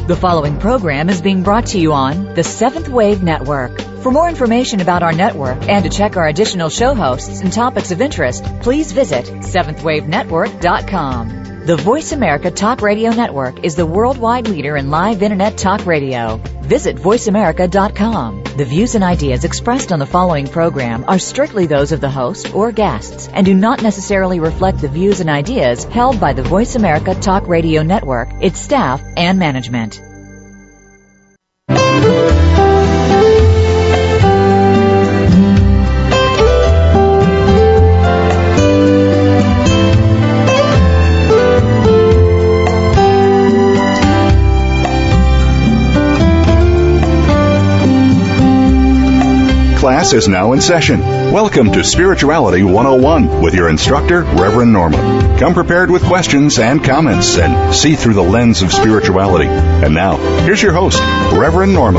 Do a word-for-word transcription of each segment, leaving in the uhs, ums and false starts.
The following program is being brought to you on the Seventh Wave Network. For more information about our network and to check our additional show hosts and topics of interest, please visit seventh wave network dot com. The Voice America Talk Radio Network is the worldwide leader in live Internet talk radio. Visit voice america dot com. The views and ideas expressed on the following program are strictly those of the host or guests and do not necessarily reflect the views and ideas held by the Voice America Talk Radio Network, its staff, and management. Class is now in session. Welcome to Spirituality one oh one with your instructor, Reverend Norma. Come prepared with questions and comments and see through the lens of spirituality. And now, here's your host, Reverend Norma.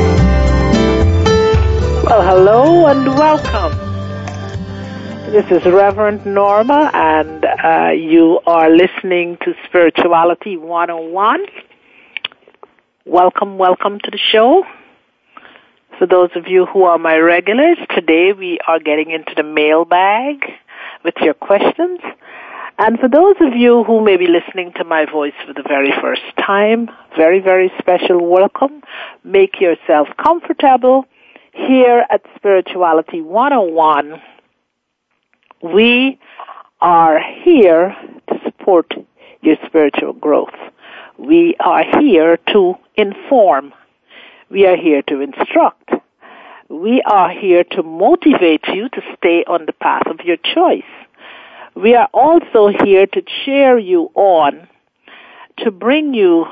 Well, hello and welcome. This is Reverend Norma, and uh, you are listening to Spirituality one oh one. Welcome, welcome to the show. For those of you who are my regulars, today we are getting into the mailbag with your questions. And for those of you who may be listening to my voice for the very first time, very, very special welcome. Make yourself comfortable. Here at Spirituality one oh one, we are here to support your spiritual growth. We are here to inform. We are here to instruct. We are here to motivate you to stay on the path of your choice. We are also here to cheer you on, to bring you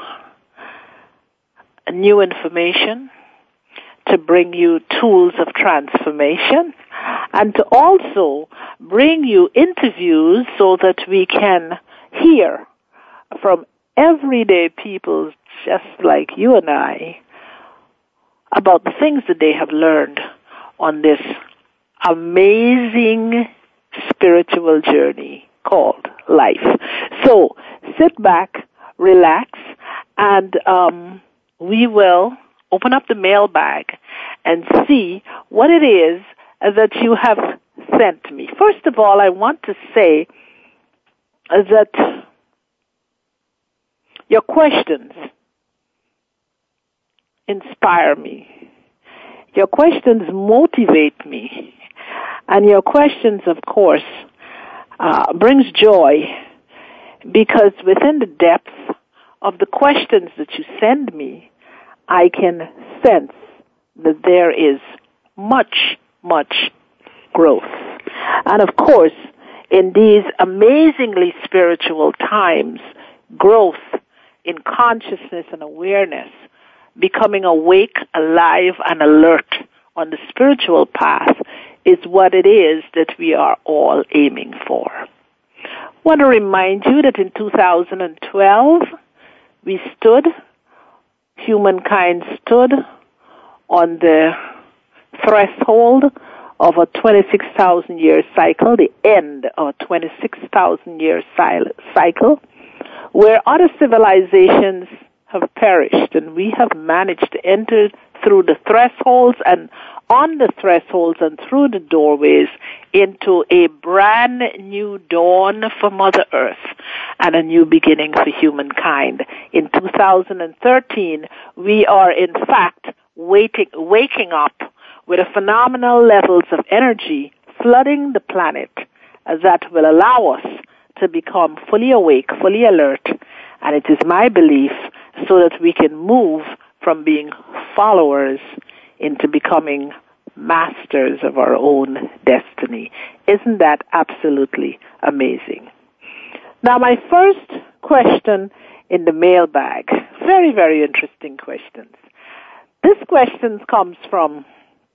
new information, to bring you tools of transformation, and to also bring you interviews so that we can hear from everyday people just like you and I about the things that they have learned on this amazing spiritual journey called life. So sit back, relax, and um, we will open up the mailbag and see what it is that you have sent me. First of all, I want to say that your questions inspire me. Your questions motivate me. And your questions, of course, uh, brings joy, because within the depth of the questions that you send me, I can sense that there is much, much growth. And of course, in these amazingly spiritual times, growth in consciousness and awareness, becoming awake, alive, and alert on the spiritual path is what it is that we are all aiming for. I want to remind you that in two thousand twelve, we stood, humankind stood on the threshold of a twenty-six thousand year cycle, the end of a twenty-six thousand year cycle, where other civilizations have perished, and we have managed to enter through the thresholds and on the thresholds and through the doorways into a brand new dawn for Mother Earth and a new beginning for humankind. In two thousand thirteen, we are in fact waiting, waking up with a phenomenal levels of energy flooding the planet that will allow us to become fully awake, fully alert, and it is my belief so that we can move from being followers into becoming masters of our own destiny. Isn't that absolutely amazing? Now, my first question in the mailbag, very, very interesting questions. This question comes from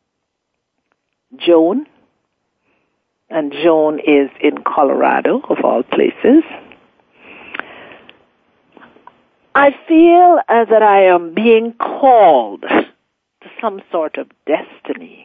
Joan, and Joan is in Colorado, of all places. I feel uh, that I am being called to some sort of destiny.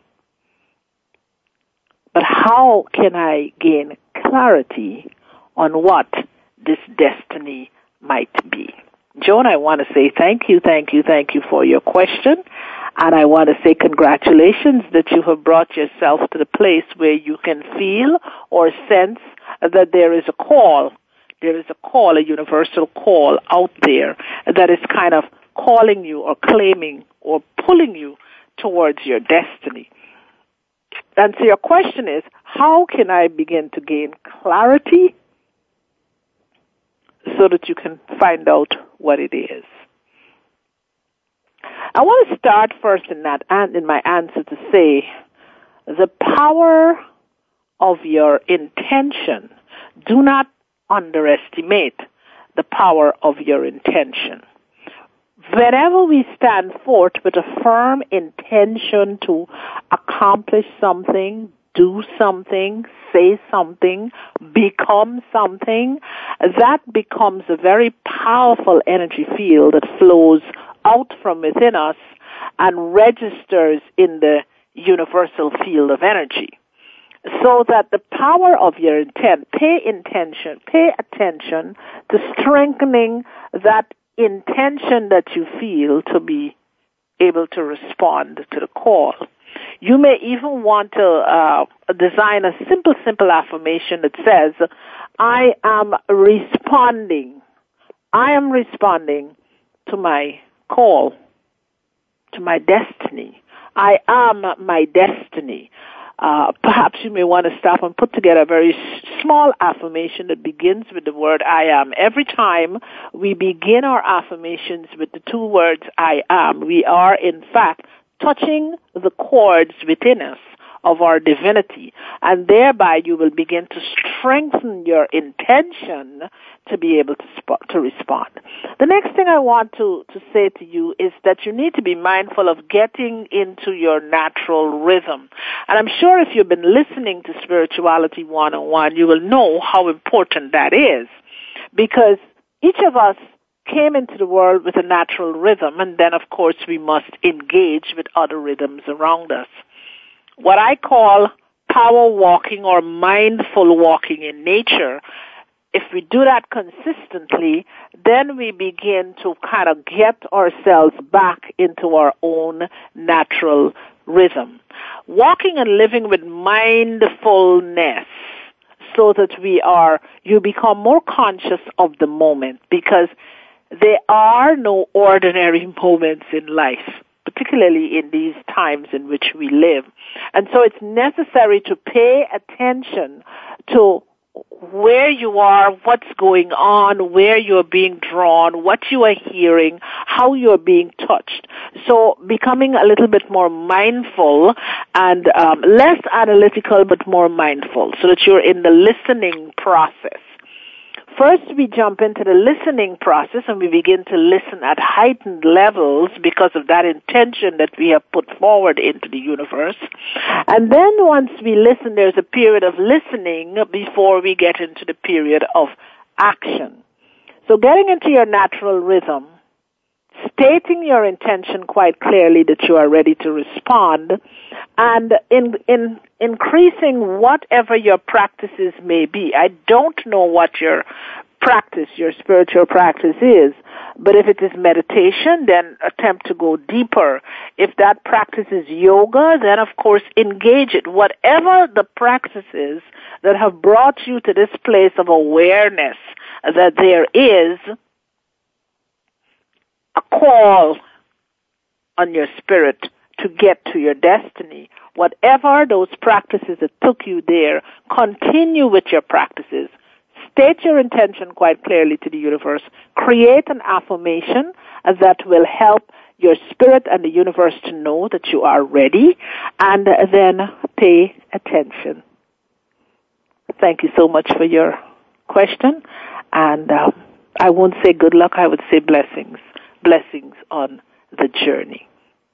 But how can I gain clarity on what this destiny might be? Joan, I want to say thank you, thank you, thank you for your question. And I want to say congratulations that you have brought yourself to the place where you can feel or sense that there is a call. There is a call, a universal call out there that is kind of calling you or claiming or pulling you towards your destiny. And so your question is, how can I begin to gain clarity so that you can find out what it is? I want to start first in that in my answer to say the power of your intention. Do not underestimate the power of your intention. Whenever we stand forth with a firm intention to accomplish something, do something, say something, become something, that becomes a very powerful energy field that flows out from within us and registers in the universal field of energy. So that the power of your intent, pay intention, pay attention to strengthening that intention that you feel to be able to respond to the call. You may even want to uh, design a simple, simple affirmation that says, I am responding. I am responding to my call, to my destiny. I am my destiny. Uh, perhaps you may want to stop and put together a very small affirmation that begins with the word I am. Every time we begin our affirmations with the two words I am, we are in fact touching the chords within us of our divinity, and thereby you will begin to strengthen your intention to be able to sp- to respond. The next thing I want to, to say to you is that you need to be mindful of getting into your natural rhythm. And I'm sure if you've been listening to Spirituality one oh one, you will know how important that is, because each of us came into the world with a natural rhythm, and then, of course, we must engage with other rhythms around us. What I call power walking or mindful walking in nature, if we do that consistently, then we begin to kind of get ourselves back into our own natural rhythm. Walking and living with mindfulness so that we are, you become more conscious of the moment, because there are no ordinary moments in life, particularly in these times in which we live. And so it's necessary to pay attention to where you are, what's going on, where you're being drawn, what you are hearing, how you're being touched. So becoming a little bit more mindful and um, less analytical but more mindful, so that you're in the listening process. First, we jump into the listening process and we begin to listen at heightened levels because of that intention that we have put forward into the universe. And then once we listen, there's a period of listening before we get into the period of action. So getting into your natural rhythm, stating your intention quite clearly that you are ready to respond, and in in increasing whatever your practices may be. I don't know what your practice, your spiritual practice is, but if it is meditation, then attempt to go deeper. If that practice is yoga, then of course engage it. Whatever the practices that have brought you to this place of awareness that there is a call on your spirit to get to your destiny. Whatever those practices that took you there, continue with your practices. State your intention quite clearly to the universe. Create an affirmation that will help your spirit and the universe to know that you are ready, and then pay attention. Thank you so much for your question, and uh, I won't say good luck, I would say blessings. Blessings on the journey.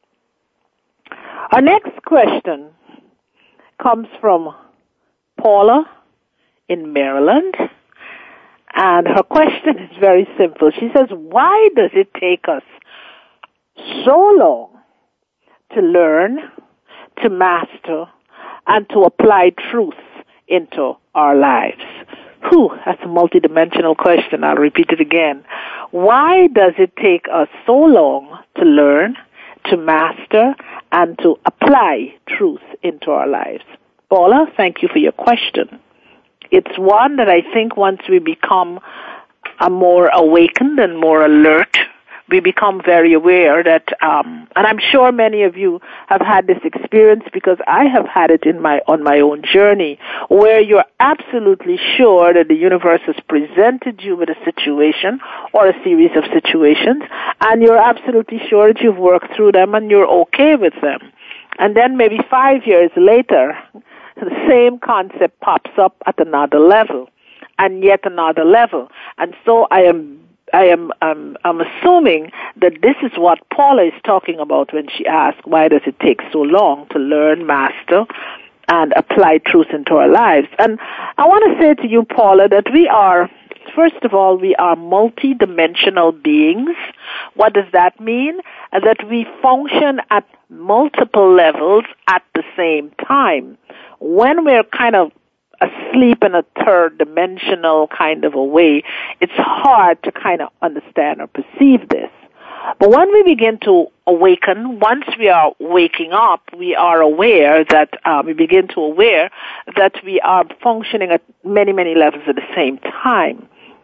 Our next question comes from Paula in Maryland, and her question is very simple. She says, why does it take us so long to learn, to master, and to apply truth into our lives? Whew, that's a multidimensional question. I'll repeat it again. Why does it take us so long to learn, to master, and to apply truth into our lives? Paula, thank you for your question. It's one that I think once we become a more awakened and more alert, we become very aware that, um, and I'm sure many of you have had this experience because I have had it in my on my own journey, where you're absolutely sure that the universe has presented you with a situation or a series of situations, and you're absolutely sure that you've worked through them and you're okay with them. And then maybe five years later, the same concept pops up at another level, and yet another level. And so I am I am um, I'm assuming that this is what Paula is talking about when she asks, why does it take so long to learn, master, and apply truth into our lives? And I want to say to you, Paula, that we are, first of all, we are multi-dimensional beings. What does that mean? That we function at multiple levels at the same time. When we're kind of asleep in a third dimensional kind of a way, it's hard to kind of understand or perceive this. But when we begin to awaken, once we are waking up, we are aware that, uh, we begin to aware that we are functioning at many, many levels at the same time.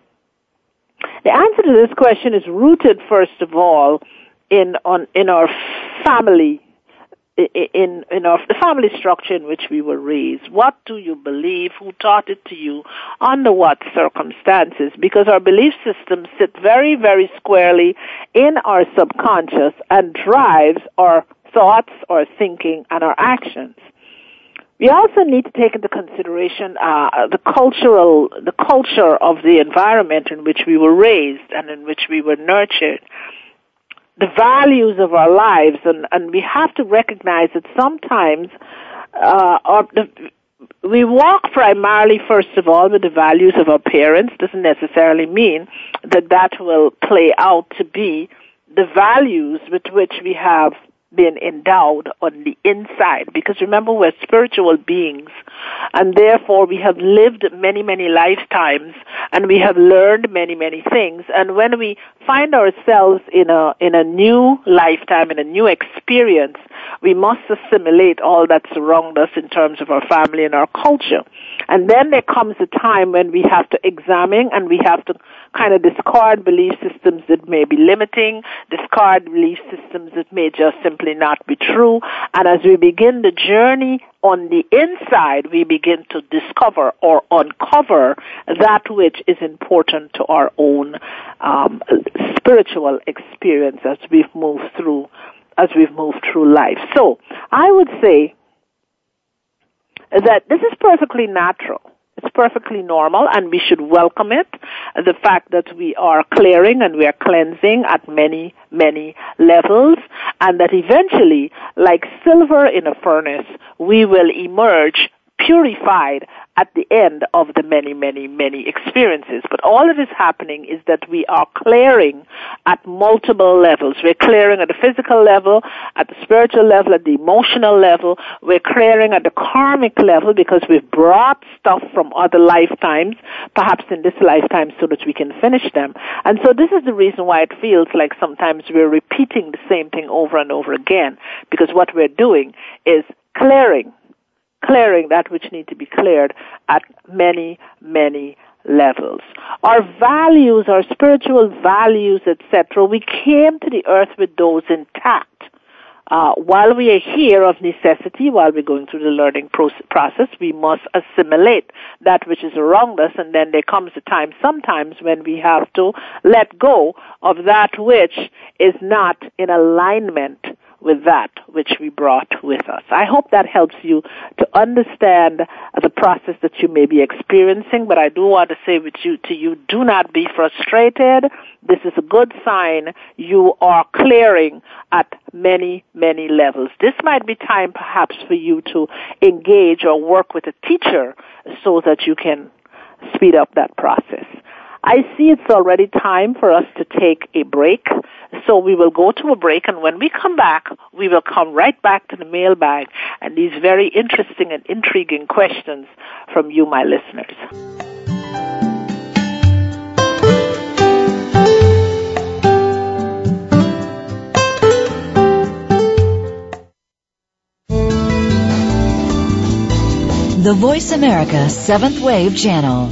The answer to this question is rooted, first of all, in, on, in our family In, in our, the family structure in which we were raised. What do you believe? Who taught it to you? Under what circumstances? Because our belief systems sit very, very squarely in our subconscious and drives our thoughts, our thinking, and our actions. We also need to take into consideration uh, the cultural, the culture of the environment in which we were raised and in which we were nurtured, the values of our lives, and, and we have to recognize that sometimes uh, our, the, we walk primarily, first of all, with the values of our parents. Doesn't necessarily mean that that will play out to be the values with which we have been endowed on the inside, because remember, we're spiritual beings, and therefore we have lived many, many lifetimes, and we have learned many, many things. And when we find ourselves in a in a new lifetime, in a new experience, we must assimilate all that surrounds us in terms of our family and our culture. And then there comes a time when we have to examine and we have to kind of discard belief systems that may be limiting, discard belief systems that may just simply not be true. And as we begin the journey on the inside, we begin to discover or uncover that which is important to our own um, spiritual experience as we've moved through, as we've moved through life. So I would say that this is perfectly natural. It's perfectly normal, and we should welcome it, the fact that we are clearing and we are cleansing at many, many levels, and that eventually, like silver in a furnace, we will emerge purified at the end of the many, many, many experiences. But all that is happening is that we are clearing at multiple levels. We're clearing at the physical level, at the spiritual level, at the emotional level. We're clearing at the karmic level because we've brought stuff from other lifetimes, perhaps in this lifetime, so that we can finish them. And so this is the reason why it feels like sometimes we're repeating the same thing over and over again, because what we're doing is clearing clearing that which need to be cleared at many, many levels. Our values, our spiritual values, et cetera, we came to the earth with those intact. Uh, while we are here of necessity, while we're going through the learning process, we must assimilate that which is around us, and then there comes a time sometimes when we have to let go of that which is not in alignment with that which we brought with us. I hope that helps you to understand the process that you may be experiencing, but I do want to say with you, to you, do not be frustrated. This is a good sign. You are clearing at many, many levels. This might be time perhaps for you to engage or work with a teacher so that you can speed up that process. I see it's already time for us to take a break. So we will go to a break, and when we come back, we will come right back to the mailbag and these very interesting and intriguing questions from you, my listeners. The Voice America Seventh Wave Channel.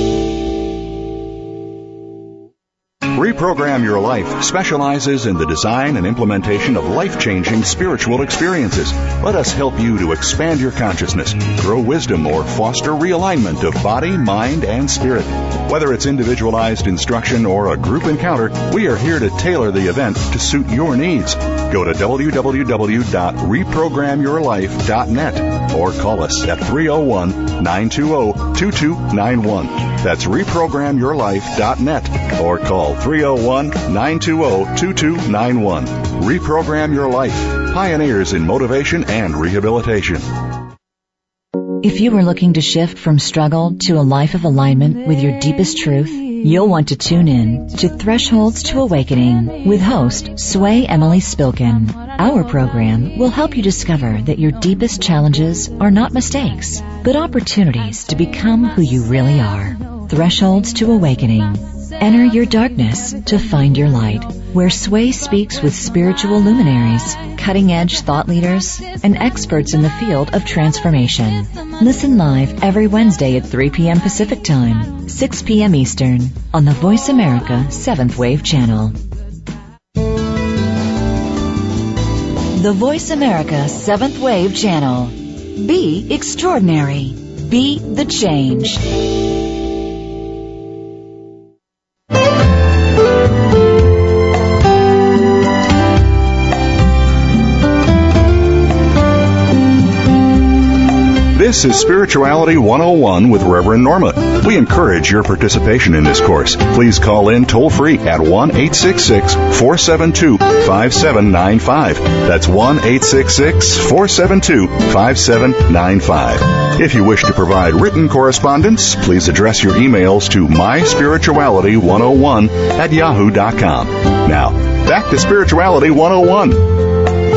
Reprogram Your Life specializes in the design and implementation of life-changing spiritual experiences. Let us help you to expand your consciousness, grow wisdom, or foster realignment of body, mind, and spirit. Whether it's individualized instruction or a group encounter, we are here to tailor the event to suit your needs. Go to w w w dot reprogram your life dot net or call us at three oh one, nine two zero, two two nine one. That's reprogram your life dot net or call three oh one, nine two zero, two two nine one. Reprogram Your Life. Pioneers in motivation and rehabilitation. If you are looking to shift from struggle to a life of alignment with your deepest truth, you'll want to tune in to Thresholds to Awakening with host Sway Emily Spilkin. Our program will help you discover that your deepest challenges are not mistakes, but opportunities to become who you really are. Thresholds to Awakening. Enter your darkness to find your light, where Sway speaks with spiritual luminaries, cutting-edge thought leaders, and experts in the field of transformation. Listen live every Wednesday at three p.m. Pacific Time, six p.m. Eastern, on the Voice America Seventh Wave Channel. The Voice America Seventh Wave Channel. Be extraordinary. Be the change. This is Spirituality one oh one with Reverend Norma. We encourage your participation in this course. Please call in toll-free at one eight six six, four seven two, five seven nine five. That's one eight six six, four seven two, five seven nine five. If you wish to provide written correspondence, please address your emails to my spirituality one oh one at yahoo dot com. Now, back to Spirituality one oh one.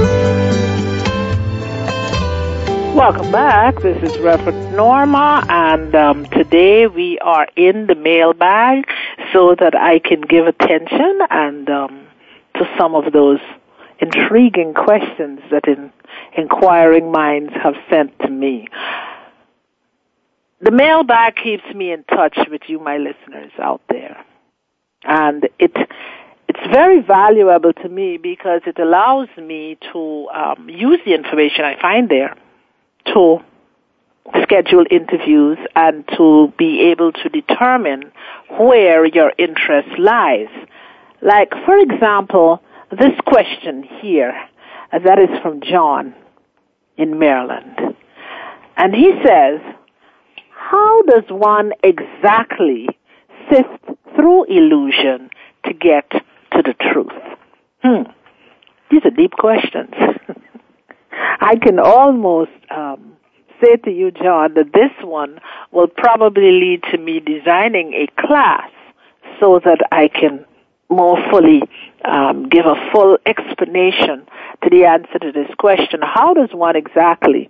Welcome back. This is Reverend Norma, and um, today we are in the mailbag so that I can give attention and um, to some of those intriguing questions that in, inquiring minds have sent to me. The mailbag keeps me in touch with you, my listeners out there, and it it's very valuable to me because it allows me to um, use the information I find there to schedule interviews and to be able to determine where your interest lies. Like, for example, this question here, that is from John in Maryland. And he says, how does one exactly sift through illusion to get to the truth? Hmm. These are deep questions. I can almost um, say to you, John, that this one will probably lead to me designing a class so that I can more fully um, give a full explanation to the answer to this question. How does one exactly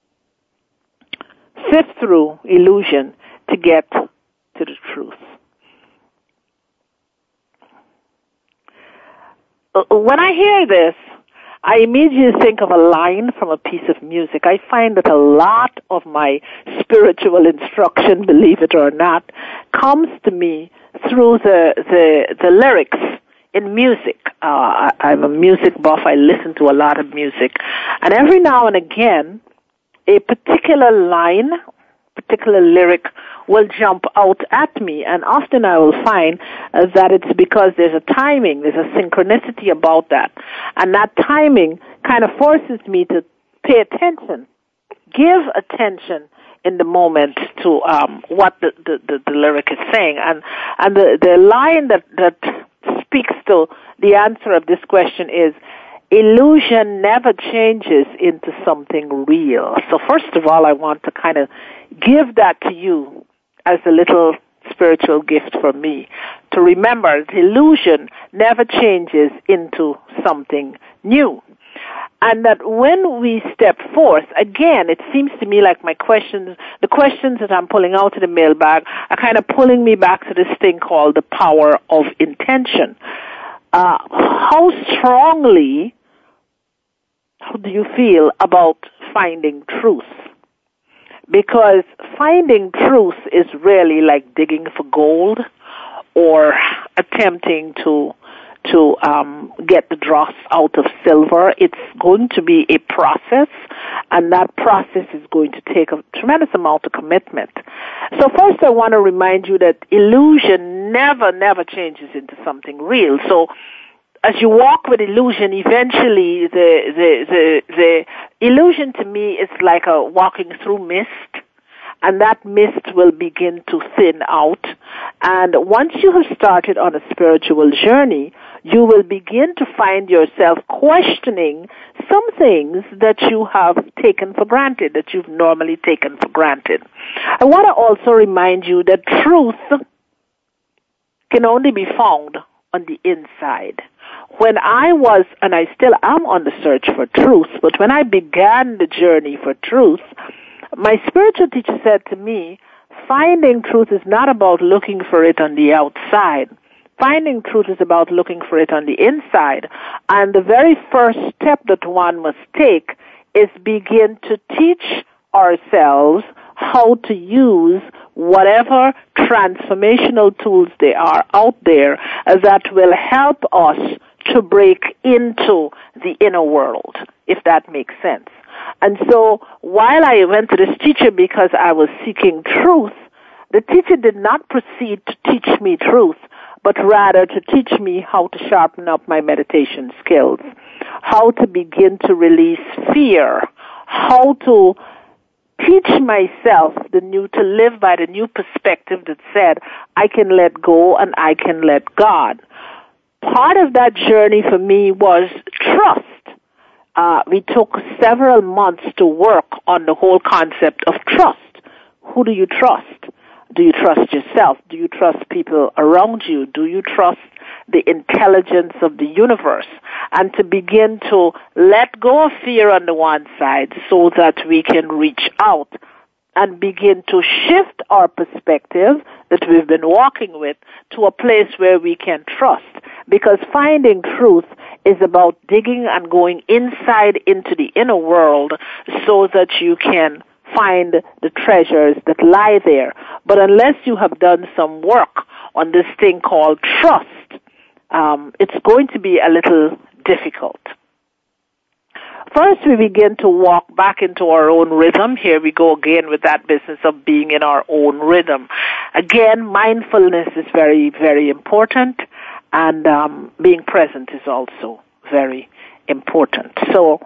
sift through illusion to get to the truth? When I hear this, I immediately think of a line from a piece of music. I find that a lot of my spiritual instruction, believe it or not, comes to me through the the, the lyrics in music. Uh, I, I'm a music buff. I listen to a lot of music. And every now and again, a particular line, particular lyric will jump out at me, and often I will find uh, that it's because there's a timing, there's a synchronicity about that, and that timing kind of forces me to pay attention, give attention in the moment to um, what the, the, the, the lyric is saying, and and the, the line that, that speaks to the answer of this question is, illusion never changes into something real. So first of all, I want to kind of give that to you as a little spiritual gift for me, to remember that illusion never changes into something new. And that when we step forth, again, it seems to me like my questions, the questions that I'm pulling out of the mailbag are kind of pulling me back to this thing called the power of intention. Uh, how strongly how do you feel about finding truth? Because finding truth is really like digging for gold or attempting to to um, get the dross out of silver. It's going to be a process, and that process is going to take a tremendous amount of commitment. So first I want to remind you that illusion never, never changes into something real. So as you walk with illusion, eventually the, the, the, the illusion to me is like a walking through mist, and that mist will begin to thin out. And once you have started on a spiritual journey, you will begin to find yourself questioning some things that you have taken for granted, that you've normally taken for granted. I want to also remind you that truth can only be found on the inside. When I was, and I still am on the search for truth, but when I began the journey for truth, my spiritual teacher said to me, finding truth is not about looking for it on the outside. Finding truth is about looking for it on the inside. And the very first step that one must take is begin to teach ourselves how to use whatever transformational tools there are out there that will help us to break into the inner world, if that makes sense. And so while I went to this teacher because I was seeking truth, the teacher did not proceed to teach me truth, but rather to teach me how to sharpen up my meditation skills, how to begin to release fear, how to teach myself the new, to live by the new perspective that said, I can let go and I can let God. Part of that journey for me was trust. Uh, we took several months to work on the whole concept of trust. Who do you trust? Do you trust yourself? Do you trust people around you? Do you trust the intelligence of the universe? And to begin to let go of fear on the one side so that we can reach out and begin to shift our perspective that we've been walking with to a place where we can trust. Because finding truth is about digging and going inside into the inner world so that you can find the treasures that lie there. But unless you have done some work on this thing called trust, um, it's going to be a little difficult. First, we begin to walk back into our own rhythm. Here we go again with that business of being in our own rhythm. Again, mindfulness is very, very important, and um, being present is also very important. So,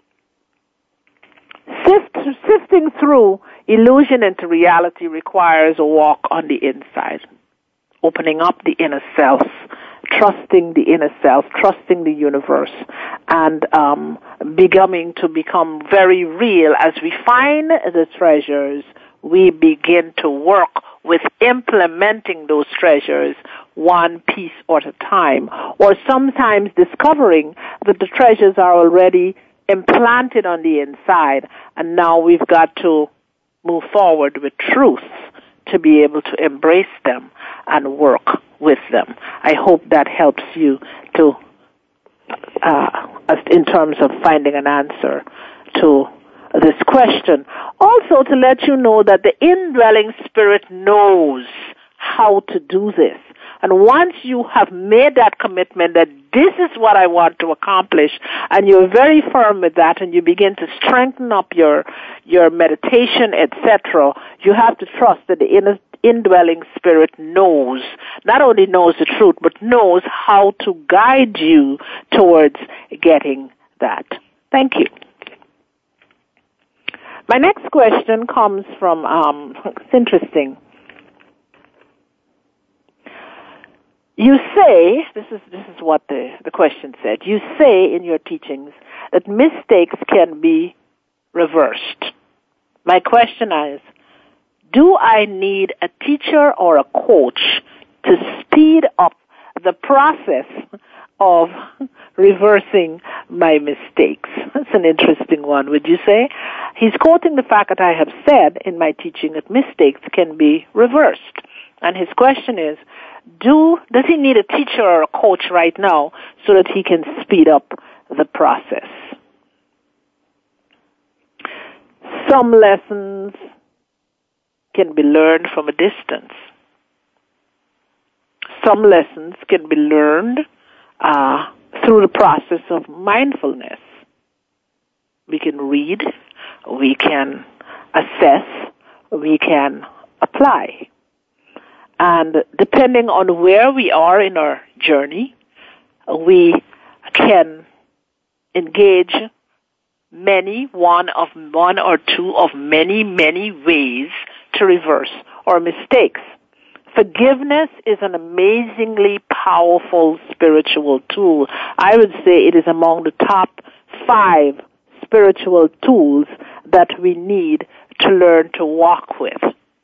sift, sifting through illusion into reality requires a walk on the inside, opening up the inner self, trusting the inner self, trusting the universe, and um, beginning to become very real. As we find the treasures, we begin to work with implementing those treasures one piece at a time, or sometimes discovering that the treasures are already implanted on the inside, and now we've got to move forward with truth to be able to embrace them and work with them. I hope that helps you to, uh, in terms of finding an answer to this question. Also, to let you know that the indwelling spirit knows how to do this. And once you have made that commitment that this is what I want to accomplish, and you're very firm with that, and you begin to strengthen up your your meditation, et cetera, you have to trust that the inner indwelling spirit knows, not only knows the truth, but knows how to guide you towards getting that. Thank you. My next question comes from, um, it's interesting. You say, this is this is what the, the question said, you say in your teachings that mistakes can be reversed. My question is, do I need a teacher or a coach to speed up the process of reversing my mistakes? That's an interesting one, would you say? He's quoting the fact that I have said in my teaching that mistakes can be reversed. And his question is, do does he need a teacher or a coach right now so that he can speed up the process? Some lessons can be learned from a distance. Some lessons can be learned uh, through the process of mindfulness. We can read, we can assess, we can apply. And depending on where we are in our journey, we can engage many, one of one or two of many, many ways to reverse our mistakes. Forgiveness is an amazingly powerful spiritual tool. I would say it is among the top five spiritual tools that we need to learn to walk with.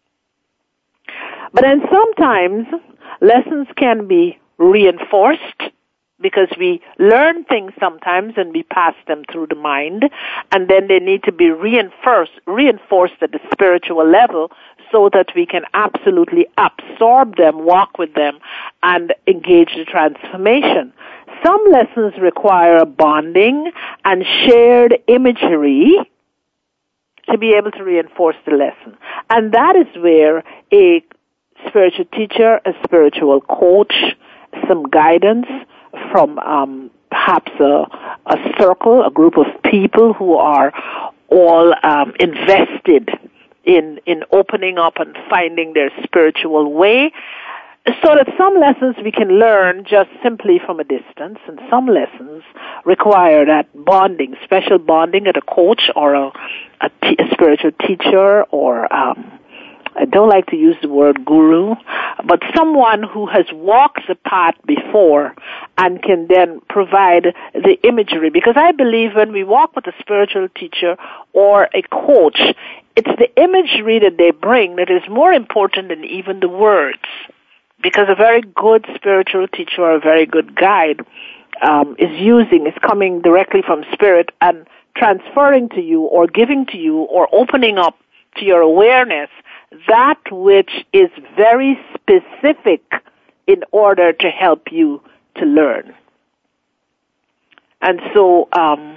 But then sometimes lessons can be reinforced because we learn things sometimes and we pass them through the mind, and then they need to be reinforced, reinforced at the spiritual level so that we can absolutely absorb them, walk with them, and engage the transformation. Some lessons require bonding and shared imagery to be able to reinforce the lesson. And that is where a spiritual teacher, a spiritual coach, some guidance from um, perhaps a, a circle, a group of people who are all um, invested in in opening up and finding their spiritual way, so that some lessons we can learn just simply from a distance, and some lessons require that bonding, special bonding at a coach or a, a, t- a spiritual teacher or um, I don't like to use the word guru, but someone who has walked the path before and can then provide the imagery. Because I believe when we walk with a spiritual teacher or a coach, it's the imagery that they bring that is more important than even the words. Because a very good spiritual teacher or a very good guide um, is using, is coming directly from spirit and transferring to you or giving to you or opening up to your awareness that which is very specific in order to help you to learn. And so um,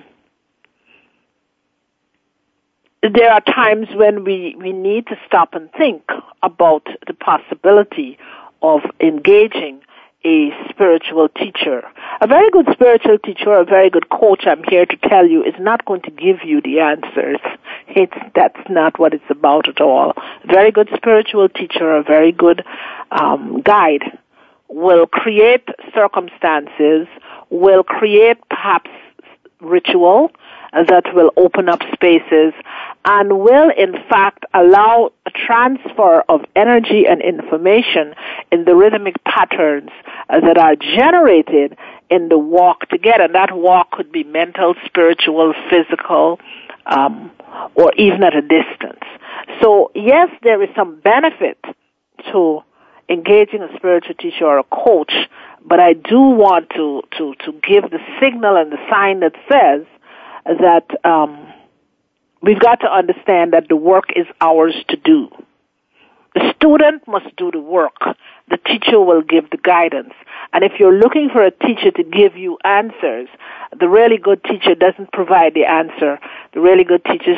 there are times when we, we need to stop and think about the possibility of engaging a spiritual teacher. A very good spiritual teacher or a very good coach, I'm here to tell you, is not going to give you the answers. It's, that's not what it's about at all. A very good spiritual teacher or a very good um, guide will create circumstances, will create perhaps ritual that will open up spaces and will in fact allow a transfer of energy and information in the rhythmic patterns that are generated in the walk together. And that walk could be mental, spiritual, physical, um, or even at a distance. So yes, there is some benefit to engaging a spiritual teacher or a coach, but I do want to, to, to give the signal and the sign that says that um, we've got to understand that the work is ours to do. The student must do the work. The teacher will give the guidance. And if you're looking for a teacher to give you answers, the really good teacher doesn't provide the answer. The really good teacher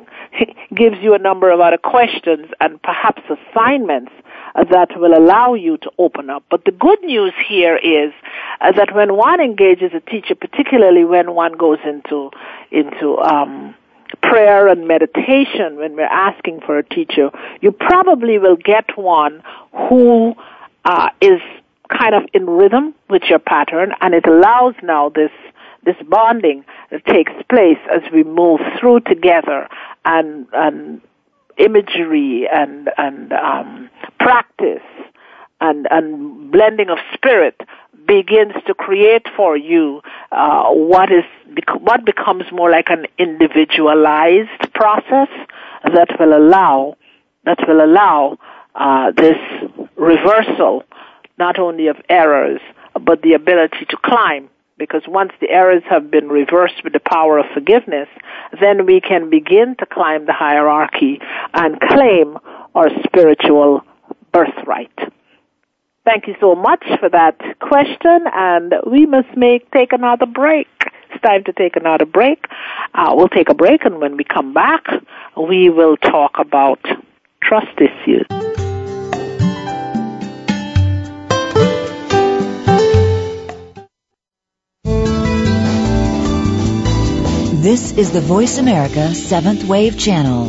gives you a number of other questions and perhaps assignments that will allow you to open up. But the good news here is uh, that when one engages a teacher, particularly when one goes into into um, prayer and meditation, when we're asking for a teacher, you probably will get one who uh, is kind of in rhythm with your pattern, and it allows now this this bonding that takes place as we move through together, and and imagery and and um, practice and and blending of spirit begins to create for you uh, what is what becomes more like an individualized process that will allow that will allow uh, this reversal, not only of errors, but the ability to climb. Because once the errors have been reversed with the power of forgiveness, then we can begin to climb the hierarchy and claim our spiritual birthright. Thank you so much for that question, and we must make take another break. It's time to take another break. Uh, we'll take a break, and when we come back, we will talk about trust issues. This is the Voice America Seventh Wave Channel.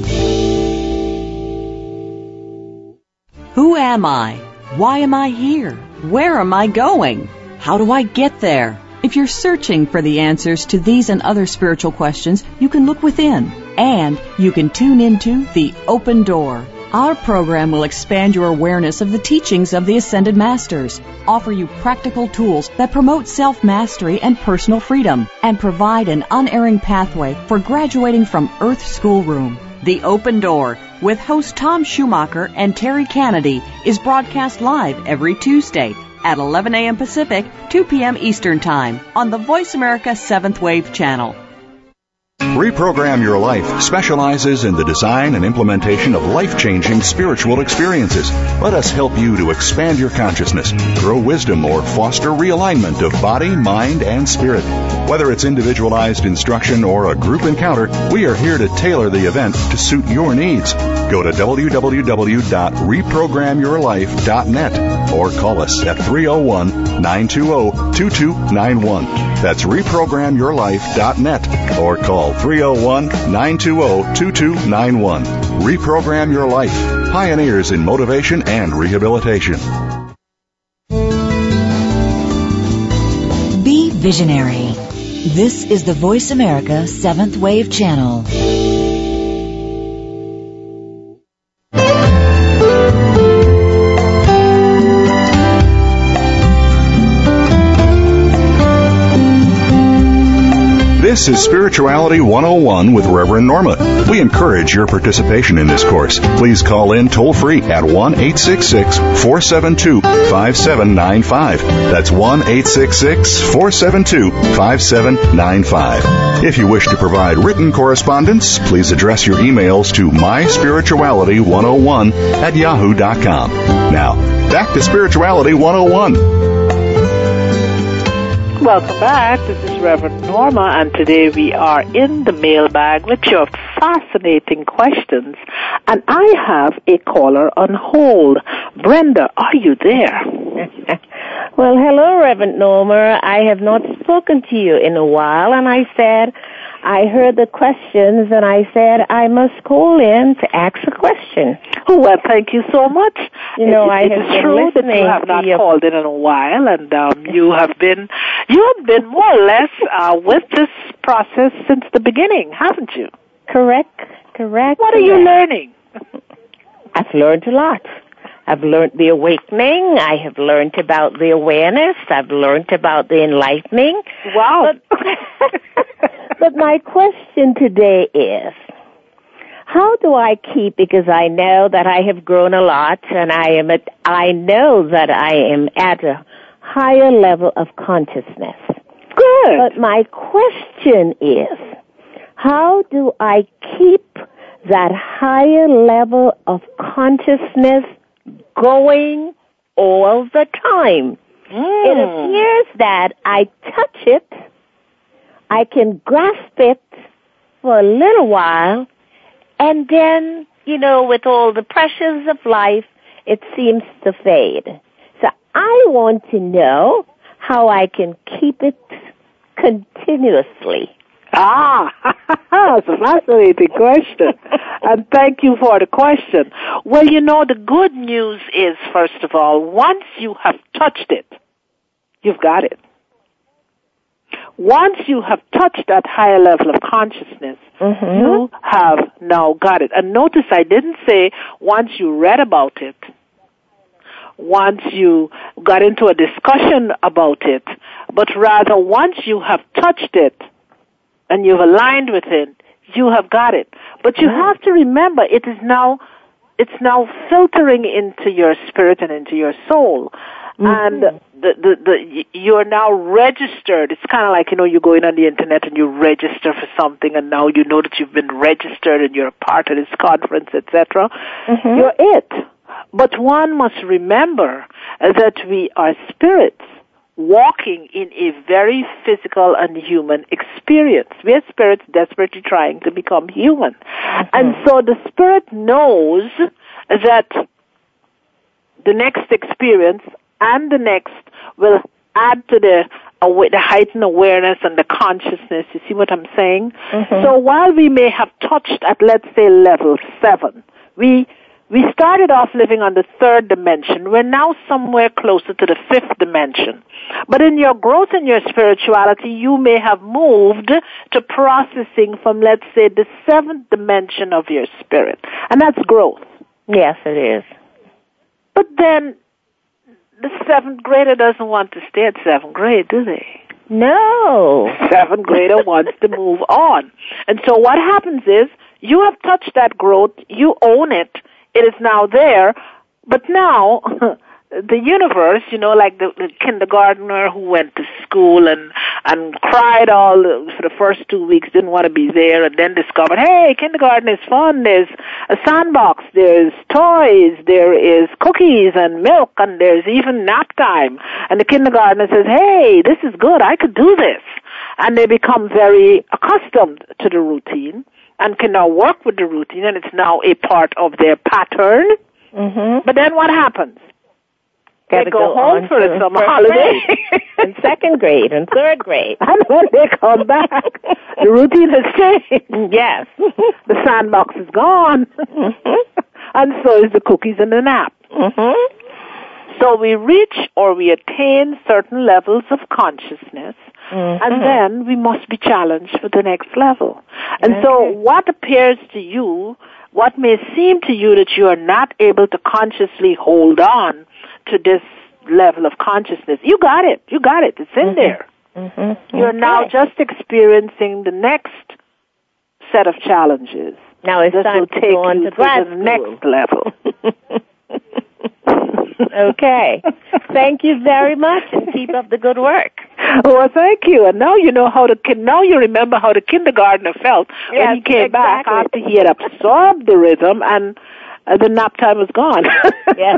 Who am I? Why am I here? Where am I going? How do I get there? If you're searching for the answers to these and other spiritual questions, you can look within, and you can tune into The Open Door. Our program will expand your awareness of the teachings of the Ascended Masters, offer you practical tools that promote self-mastery and personal freedom, and provide an unerring pathway for graduating from Earth Schoolroom. The Open Door, with host Tom Schumacher and Terry Kennedy, is broadcast live every Tuesday at eleven a.m. Pacific, two p.m. Eastern Time on the Voice America Seventh Wave Channel. Reprogram Your Life specializes in the design and implementation of life-changing spiritual experiences. Let us help you to expand your consciousness, grow wisdom, or foster realignment of body, mind, and spirit. Whether it's individualized instruction or a group encounter, we are here to tailor the event to suit your needs. Go to w w w dot reprogram your life dot net or call us at three oh one, nine two oh, two two nine one. That's reprogram your life dot net or call three oh one, nine two oh, two two nine one. Reprogram Your Life. Pioneers in motivation and rehabilitation. Be visionary. This is the Voice America Seventh Wave Channel. This is Spirituality one oh one with Reverend Norma. We encourage your participation in this course. Please call in toll-free at one eight six six, four seven two, five seven nine five. That's one eight six six, four seven two, five seven nine five. If you wish to provide written correspondence, please address your emails to my spirituality one oh one at yahoo dot com. Now, back to Spirituality one oh one. Welcome back. This is Reverend Norma, and today we are in the mailbag with your fascinating questions. And I have a caller on hold. Brenda, are you there? Well, hello, Reverend Norma. I have not spoken to you in a while, and I said, I heard the questions, and I said I must call in to ask a question. Oh, well, thank you so much. You know, it, I it have is been true that you have not your... called in in a while, and um, you have been you have been more or less uh, with this process since the beginning, haven't you? Correct, correct. What correct. are you learning? I've learned a lot. I've learned the awakening. I have learned about the awareness. I've learned about the enlightening. Wow. But, but my question today is, how do I keep, because I know that I have grown a lot, and I am at, I know that I am at a higher level of consciousness. Good. But my question is, how do I keep that higher level of consciousness going all the time? Mm. It appears that I touch it, I can grasp it for a little while, and then, you know, with all the pressures of life, it seems to fade. So I want to know how I can keep it continuously. Ah, that's a fascinating question. And thank you for the question. Well, you know, the good news is, first of all, once you have touched it, you've got it. Once you have touched that higher level of consciousness, mm-hmm. you have now got it. And notice I didn't say once you read about it, once you got into a discussion about it, but rather once you have touched it and you've aligned with it, you have got it. But you mm-hmm. have to remember it is now it's now filtering into your spirit and into your soul. Mm-hmm. And the, the, the, you're now registered. It's kind of like, you know, you go in on the internet and you register for something, and now you know that you've been registered and you're a part of this conference, et cetera. Mm-hmm. You're it. But one must remember that we are spirits walking in a very physical and human experience. We are spirits desperately trying to become human. Mm-hmm. And so the spirit knows that the next experience and the next will add to the, uh, the heightened awareness and the consciousness. You see what I'm saying? Mm-hmm. So while we may have touched at, let's say, level seven, we We started off living on the third dimension. We're now somewhere closer to the fifth dimension. But in your growth in your spirituality, you may have moved to processing from, let's say, the seventh dimension of your spirit. And that's growth. Yes, it is. But then the seventh grader doesn't want to stay at seventh grade, do they? No. Seventh grader wants to move on. And so what happens is you have touched that growth, you own it, it is now there, but now the universe, you know, like the, the kindergartner who went to school and and cried all the, for the first two weeks, didn't want to be there, and then discovered, hey, kindergarten is fun. There's a sandbox, there's toys, there is cookies and milk, and there's even nap time. And the kindergartner says, hey, this is good. I could do this. And they become very accustomed to the routine and can now work with the routine, and it's now a part of their pattern. Mm-hmm. But then what happens? They go, go home for the summer holiday. And second grade and third grade. And when they come back, the routine has changed. Yes. The sandbox is gone. Mm-hmm. And so is the cookies and the nap. Mm-hmm. So we reach or we attain certain levels of consciousness, mm-hmm. and then we must be challenged for the next level. And okay. so what appears to you, what may seem to you that you are not able to consciously hold on to this level of consciousness, you got it. You got it. It's in mm-hmm. there. Mm-hmm. You're okay. now just experiencing the next set of challenges. Now it's time to go on to grad school. Next level. Okay. Thank you very much, and keep up the good work. Well, thank you. And now you know how the now you remember how the kindergartner felt yes, when he came exactly. back after he had absorbed the rhythm and uh, the nap time was gone. Yes.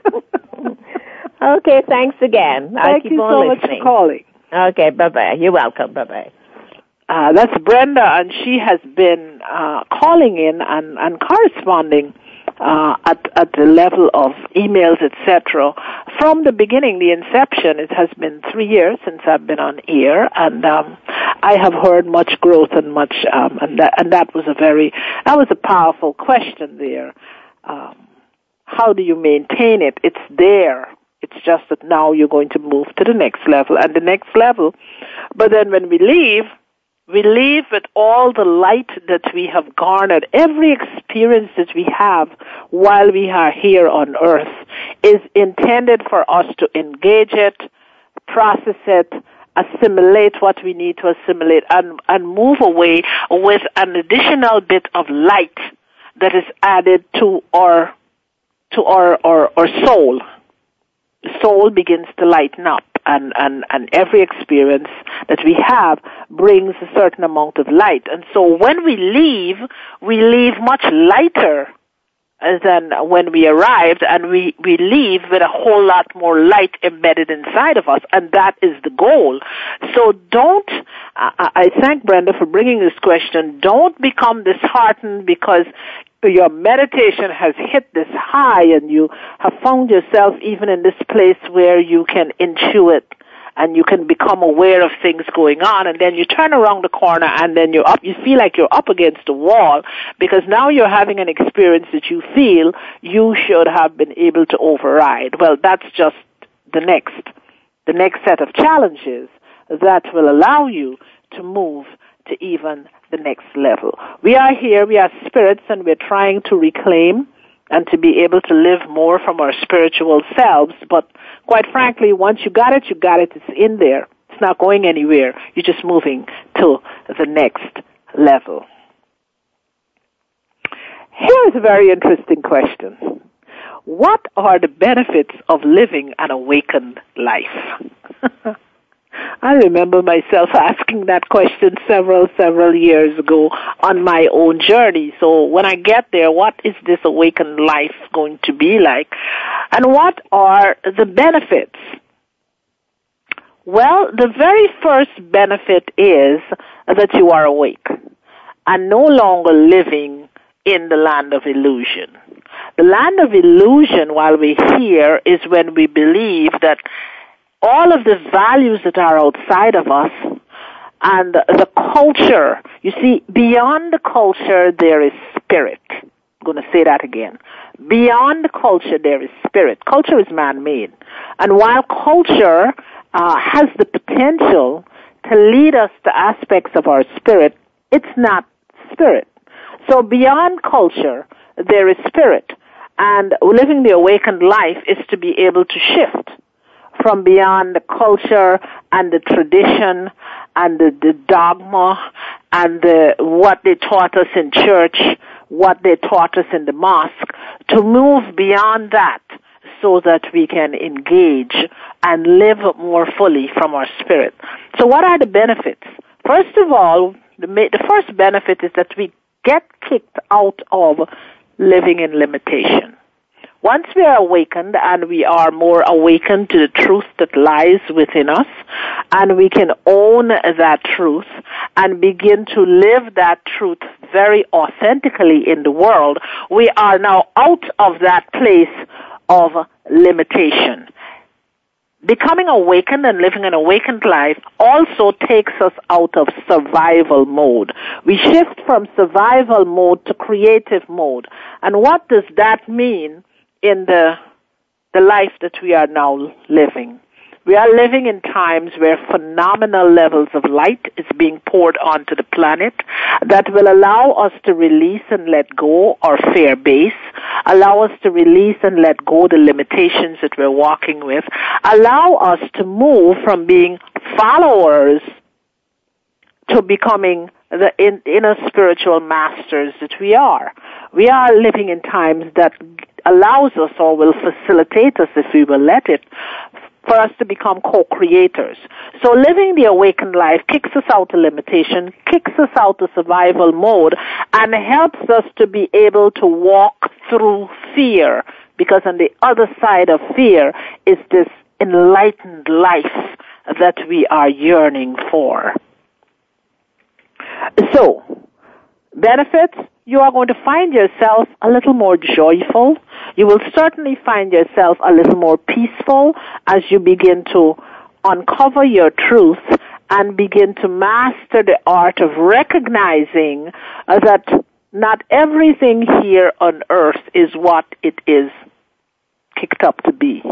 Okay. Thanks again. I'll Thank keep you on so listening. much for calling. Okay. Bye bye. You're welcome. Bye bye. Uh, that's Brenda, and she has been uh, calling in and, and corresponding uh, at, at the level of emails, et cetera. From the beginning, the inception, it has been three years since I've been on air, and um, I have heard much growth and much, um, and that and that was a very, that was a powerful question there. Um, how do you maintain it? It's there. It's just that now you're going to move to the next level and the next level. But then when we leave, we leave with all the light that we have garnered. Every experience that we have while we are here on earth is intended for us to engage it, process it, assimilate what we need to assimilate, and, and move away with an additional bit of light that is added to our to our, our, our soul. The soul begins to lighten up, and, and, and every experience that we have brings a certain amount of light. And so when we leave, we leave much lighter than when we arrived, and we, we leave with a whole lot more light embedded inside of us, and that is the goal. So don't, I, I thank Brenda for bringing this question, don't become disheartened because your meditation has hit this high and you have found yourself even in this place where you can intuit and you can become aware of things going on, and then you turn around the corner and then you're up, you feel like you're up against the wall because now you're having an experience that you feel you should have been able to override. Well, that's just the next, the next set of challenges that will allow you to move to even the next level. We are here, we are spirits, and we're trying to reclaim and to be able to live more from our spiritual selves. But quite frankly, once you got it, you got it. It's in there. It's not going anywhere. You're just moving to the next level. Here's a very interesting question. What are the benefits of living an awakened life? I remember myself asking that question several, several years ago on my own journey. So when I get there, what is this awakened life going to be like? And what are the benefits? Well, the very first benefit is that you are awake and no longer living in the land of illusion. The land of illusion, while we're here, is when we believe that all of the values that are outside of us and the culture, you see, beyond the culture there is spirit. I'm going to say that again. Beyond the culture there is spirit. Culture is man-made. And while culture uh, has the potential to lead us to aspects of our spirit, it's not spirit. So beyond culture there is spirit. And living the awakened life is to be able to shift from beyond the culture and the tradition and the, the dogma and the, what they taught us in church, what they taught us in the mosque, to move beyond that so that we can engage and live more fully from our spirit. So what are the benefits? First of all, the, the first benefit is that we get kicked out of living in limitation. Once we are awakened and we are more awakened to the truth that lies within us, and we can own that truth and begin to live that truth very authentically in the world, we are now out of that place of limitation. Becoming awakened and living an awakened life also takes us out of survival mode. We shift from survival mode to creative mode. And what does that mean in the the life that we are now living? We are living in times where phenomenal levels of light is being poured onto the planet that will allow us to release and let go our fear base, allow us to release and let go the limitations that we're walking with, allow us to move from being followers to becoming the inner spiritual masters that we are. We are living in times that allows us or will facilitate us, if we will let it, for us to become co-creators. So living the awakened life kicks us out of limitation, kicks us out of survival mode, and helps us to be able to walk through fear, because on the other side of fear is this enlightened life that we are yearning for. So, benefits, you are going to find yourself a little more joyful. You will certainly find yourself a little more peaceful as you begin to uncover your truth and begin to master the art of recognizing uh, that not everything here on earth is what it is kicked up to be.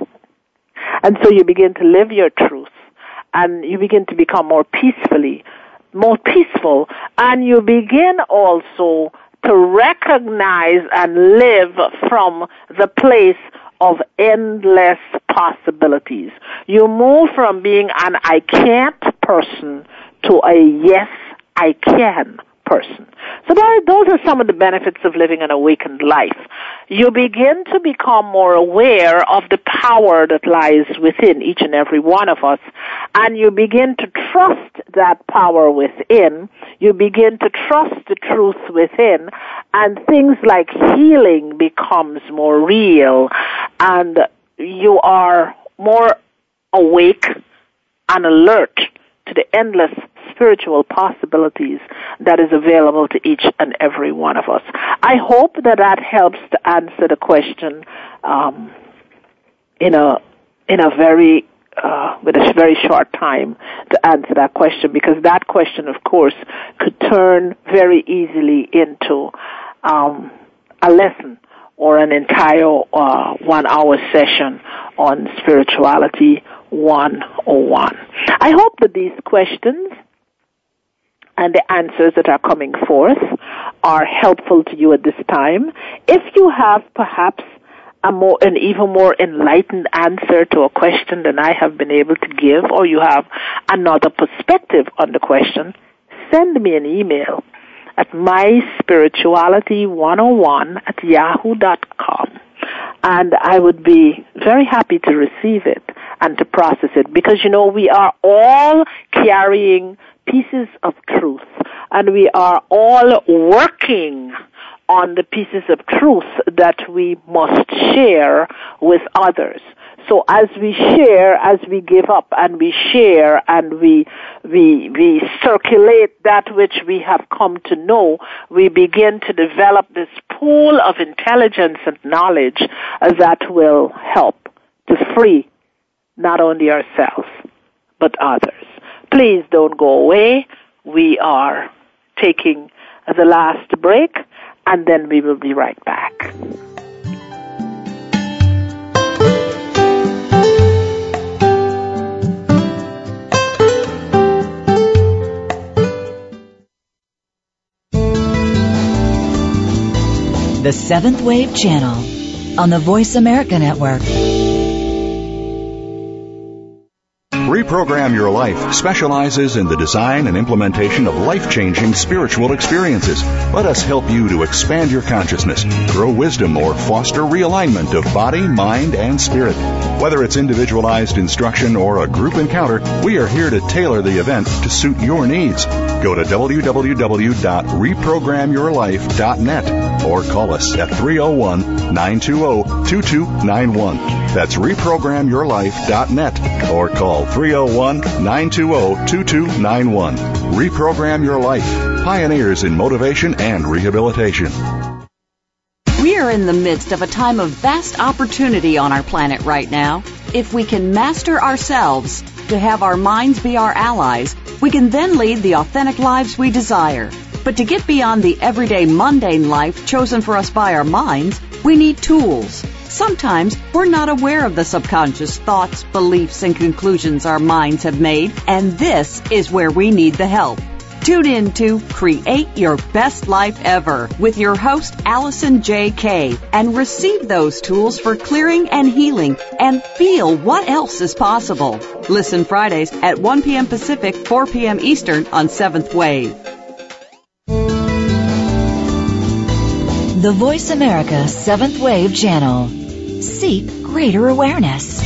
And so you begin to live your truth and you begin to become more peacefully more peaceful, and you begin also to recognize and live from the place of endless possibilities. You move from being an I can't person to a yes, I can person. So those are some of the benefits of living an awakened life. You begin to become more aware of the power that lies within each and every one of us, and you begin to trust that power within. You begin to trust the truth within, and things like healing becomes more real, and you are more awake and alert to the endless spiritual possibilities that is available to each and every one of us. I hope that that helps to answer the question um, in a in a very uh, with a very short time to answer that question, because that question, of course, could turn very easily into um, a lesson or an entire uh, one-hour session on spirituality one oh one. I hope that these questions and the answers that are coming forth are helpful to you at this time. If you have perhaps a more, an even more enlightened answer to a question than I have been able to give, or you have another perspective on the question, send me an email at my spirituality one oh one at yahoo dot com. And I would be very happy to receive it and to process it, because, you know, we are all carrying pieces of truth, and we are all working on the pieces of truth that we must share with others. So as we share, as we give up and we share and we, we, we circulate that which we have come to know, we begin to develop this pool of intelligence and knowledge that will help to free not only ourselves, but others. Please don't go away. We are taking the last break, and then we will be right back. The Seventh Wave Channel on the Voice America Network. Reprogram Your Life specializes in the design and implementation of life-changing spiritual experiences. Let us help you to expand your consciousness, grow wisdom, or foster realignment of body, mind, and spirit. Whether it's individualized instruction or a group encounter, we are here to tailor the event to suit your needs. Go to w w w dot reprogram your life dot net or call us at three oh one, nine two oh, two two nine one. That's reprogram your life dot net or call three oh one, nine two oh, two two nine one. Reprogram Your Life. Pioneers in motivation and rehabilitation. We are in the midst of a time of vast opportunity on our planet right now. If we can master ourselves to have our minds be our allies, we can then lead the authentic lives we desire. But to get beyond the everyday mundane life chosen for us by our minds, we need tools. Sometimes we're not aware of the subconscious thoughts, beliefs, and conclusions our minds have made, and this is where we need the help. Tune in to Create Your Best Life Ever with your host, Allison J. Kay, and receive those tools for clearing and healing and feel what else is possible. Listen Fridays at one p.m. Pacific, four p.m. Eastern on Seventh Wave. The Voice America Seventh Wave Channel. Seek greater awareness.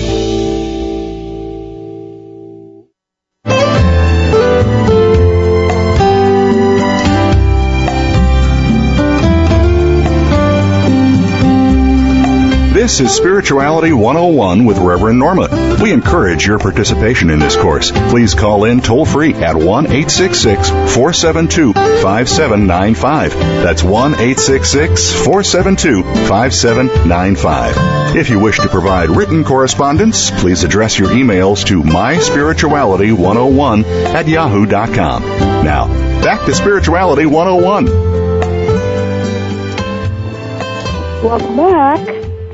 This is Spirituality one oh one with Reverend Norma. We encourage your participation in this course. Please call in toll-free at one eight six six, four seven two, five seven nine five. That's one eight six six, four seven two, five seven nine five. If you wish to provide written correspondence, please address your emails to my spirituality one oh one at yahoo dot com. Now, back to Spirituality one oh one. Welcome back.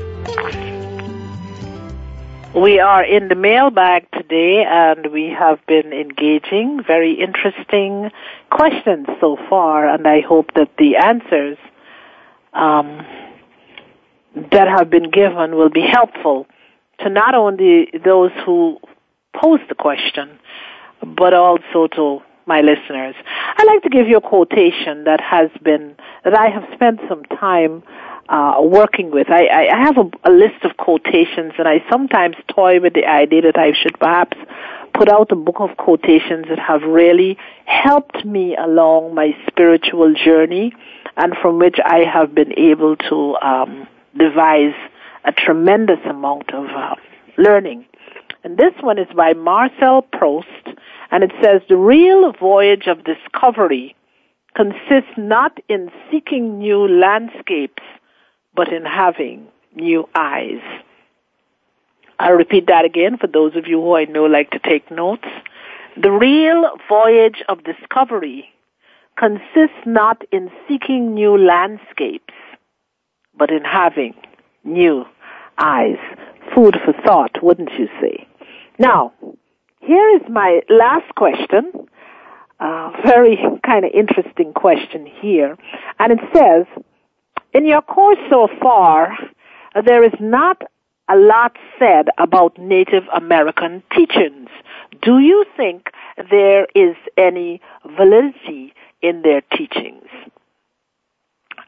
We are in the mailbag today, and we have been engaging very interesting questions so far, and I hope that the answers um, that have been given will be helpful to not only those who pose the question, but also to my listeners. I'd like to give you a quotation that has been, that I have spent some time Uh, working with. I, I have a, a list of quotations, and I sometimes toy with the idea that I should perhaps put out a book of quotations that have really helped me along my spiritual journey, and from which I have been able to um, devise a tremendous amount of uh, learning. And this one is by Marcel Proust, and it says, "The real voyage of discovery consists not in seeking new landscapes, but in having new eyes." I'll repeat that again for those of you who I know like to take notes. The real voyage of discovery consists not in seeking new landscapes, but in having new eyes. Food for thought, wouldn't you say? Now, here is my last question. Uh, very kind of interesting question here. And it says, "In your course so far, there is not a lot said about Native American teachings. Do you think there is any validity in their teachings?"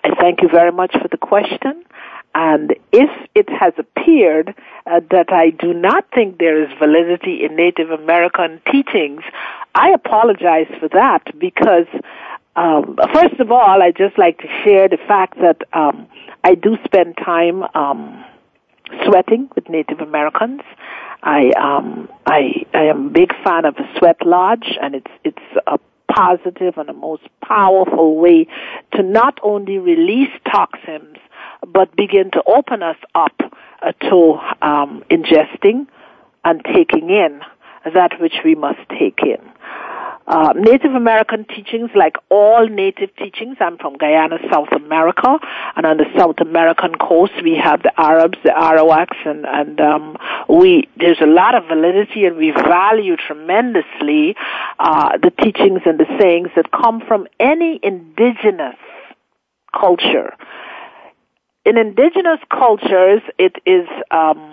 I thank you very much for the question. And if it has appeared uh, that I do not think there is validity in Native American teachings, I apologize for that because, um, first of all, I'd just like to share the fact that um, I do spend time um, sweating with Native Americans. I um, I I am a big fan of the Sweat Lodge, and it's it's a positive and a most powerful way to not only release toxins, but begin to open us up uh, to um, ingesting and taking in that which we must take in. Uh, Native American teachings, like all native teachings, I'm from Guyana, South America, and on the South American coast we have the Arabs, the Arawaks, and, and um, we there's a lot of validity, and we value tremendously uh, the teachings and the sayings that come from any indigenous culture. In indigenous cultures, it is um,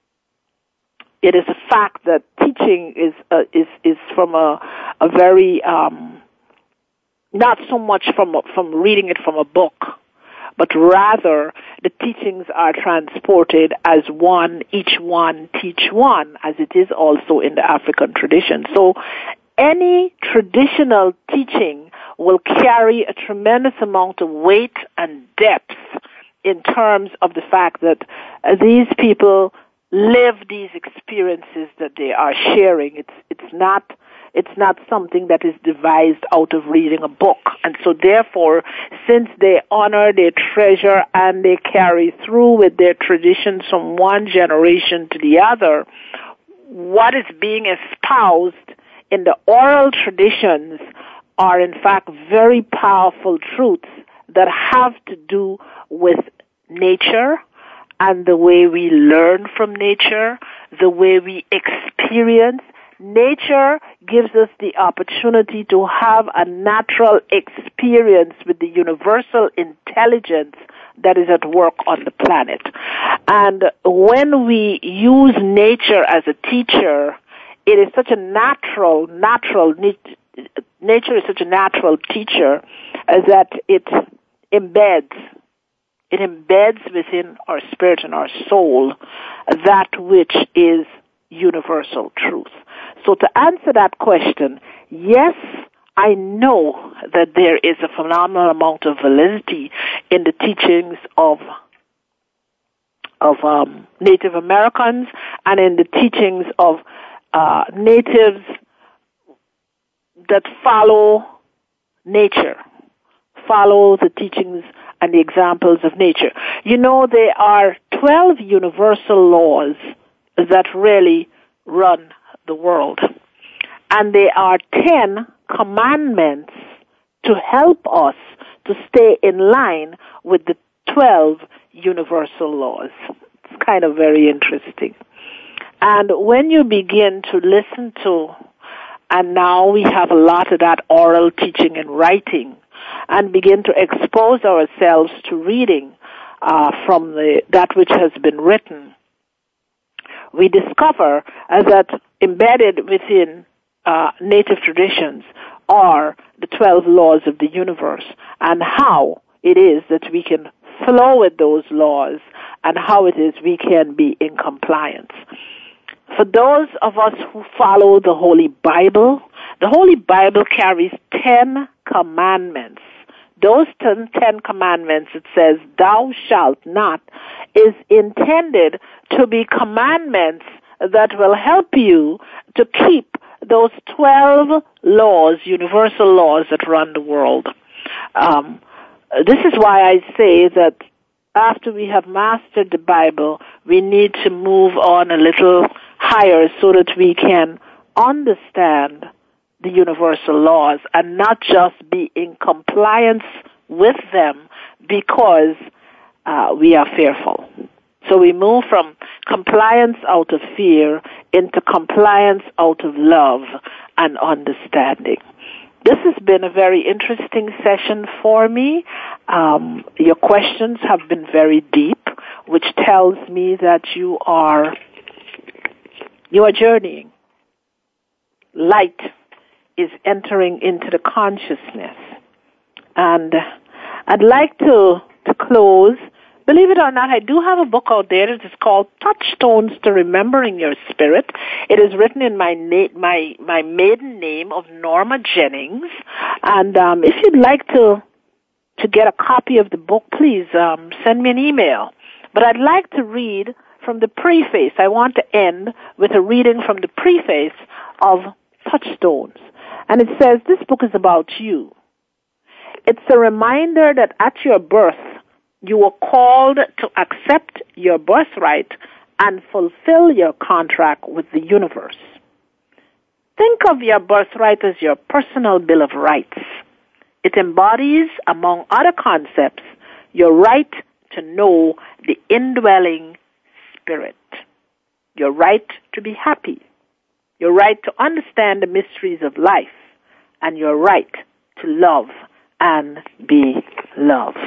it is a fact that teaching is uh, is is from a a very um, not so much from from reading it from a book, but rather the teachings are transported as one, each one teach one, as it is also in the African tradition. So any traditional teaching will carry a tremendous amount of weight and depth in terms of the fact that uh, these people live these experiences that they are sharing. It's it's not it's not something that is devised out of reading a book. And so therefore, since they honor, they treasure, and they carry through with their traditions from one generation to the other, what is being espoused in the oral traditions are in fact very powerful truths that have to do with nature and the way we learn from nature, the way we experience. Nature gives us the opportunity to have a natural experience with the universal intelligence that is at work on the planet. And when we use nature as a teacher, it is such a natural, natural, nature is such a natural teacher uh, that it embeds It embeds within our spirit and our soul that which is universal truth. So to answer that question, yes, I know that there is a phenomenal amount of validity in the teachings of of um, Native Americans and in the teachings of uh, natives that follow nature, follow the teachings and the examples of nature. You know, there are twelve universal laws that really run the world. And there are ten commandments to help us to stay in line with the twelve universal laws. It's kind of very interesting. And when you begin to listen to, and now we have a lot of that oral teaching and writing, and begin to expose ourselves to reading uh, from the, that which has been written, we discover uh, that embedded within uh, native traditions are the twelve laws of the universe, and how it is that we can flow with those laws, and how it is we can be in compliance. For those of us who follow the Holy Bible, the Holy Bible carries ten commandments. Those ten, ten commandments, it says, thou shalt not, is intended to be commandments that will help you to keep those twelve laws, universal laws that run the world. Um, this is why I say that after we have mastered the Bible, we need to move on a little higher so that we can understand the universal laws and not just be in compliance with them because uh, we are fearful. So we move from compliance out of fear into compliance out of love and understanding. This has been a very interesting session for me. Um, your questions have been very deep, which tells me that you are you are journeying. Light is entering into the consciousness. And I'd like to, to close. Believe it or not, I do have a book out there. It is called Touchstones to Remembering Your Spirit. It is written in my na- my my maiden name of Norma Jennings. And um, if you'd like to to get a copy of the book, please um, send me an email. But I'd like to read from the preface. I want to end with a reading from the preface of Touchstones. And it says, this book is about you. It's a reminder that at your birth, you were called to accept your birthright and fulfill your contract with the universe. Think of your birthright as your personal Bill of Rights. It embodies, among other concepts, your right to know the indwelling spirit, your right to be happy, your right to understand the mysteries of life, and your right to love and be loved.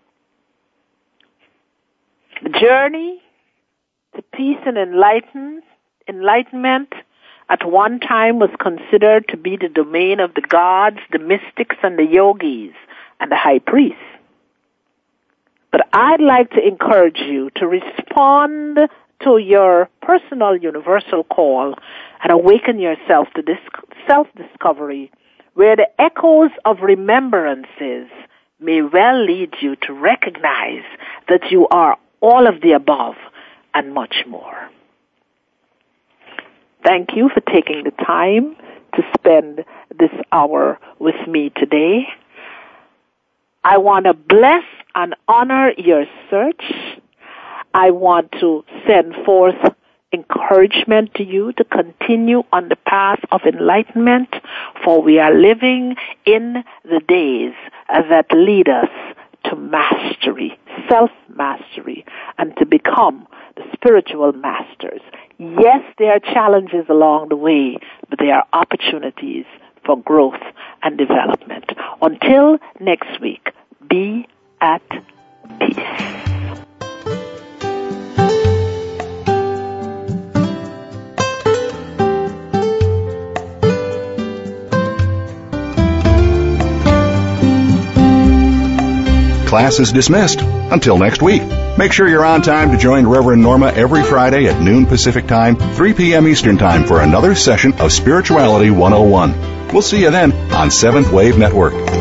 The journey to peace and enlighten, enlightenment at one time was considered to be the domain of the gods, the mystics, and the yogis, and the high priests. But I'd like to encourage you to respond to your personal universal call and awaken yourself to this self-discovery, where the echoes of remembrances may well lead you to recognize that you are all of the above and much more. Thank you for taking the time to spend this hour with me today. I want to bless and honor your search. I want to send forth encouragement to you to continue on the path of enlightenment, for we are living in the days that lead us to mastery, self-mastery, and to become the spiritual masters. Yes, there are challenges along the way, but there are opportunities for growth and development. Until next week, be at peace. Class is dismissed. Until next week. Make sure you're on time to join Reverend Norma every Friday at noon Pacific Time, three p.m. Eastern Time for another session of Spirituality one oh one. We'll see you then on Seventh Wave Network.